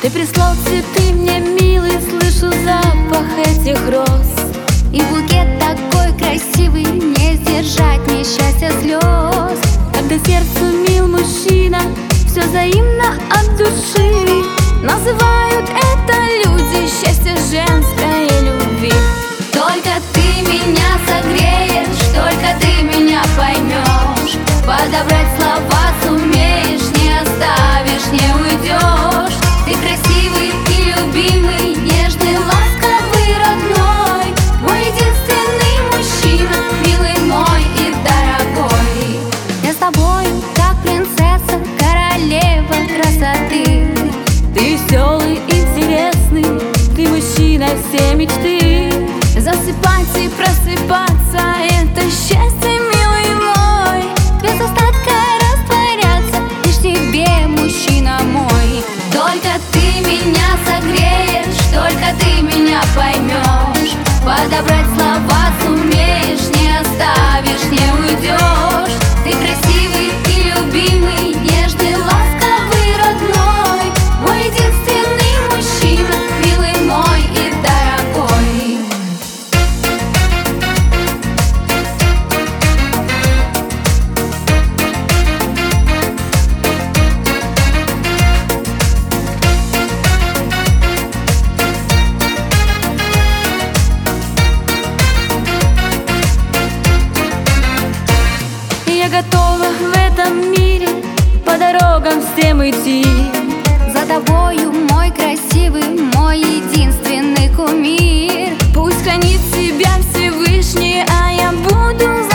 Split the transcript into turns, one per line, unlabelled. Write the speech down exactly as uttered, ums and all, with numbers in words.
Ты прислал цветы мне, милый, слышу запах этих роз.
И букет такой красивый, не сдержать мне счастья слез.
Когда сердцу мил мужчина, все взаимно от души. Называют это люди счастье женской любви.
Только ты меня согреешь, только ты меня поймешь. Подобрать слова сумеешь, не оставишь, не уйдешь. Ты красивый и любимый, нежный, ласковый, родной, мой единственный мужчина, милый мой и дорогой. Я с тобою, как принцесса, королева красоты.
Ты веселый, интересный, ты мужчина всей мечты.
Засыпать и просыпаться — это счастье, милый мой. Без остатка растворяться лишь тебе, мужчина мой. Только ты меня согреешь, только ты меня поймешь. Подобрать слова сумеешь, не оставишь, не уйдешь. Ты красивый и любимый, нежный, ласковый, родной, мой единственный мужчина, милый мой и дорогой.
Я готова в этом мире по дорогам всем идти.
За тобою, мой красивый, мой единственный кумир.
Пусть хранит тебя Всевышний, а я буду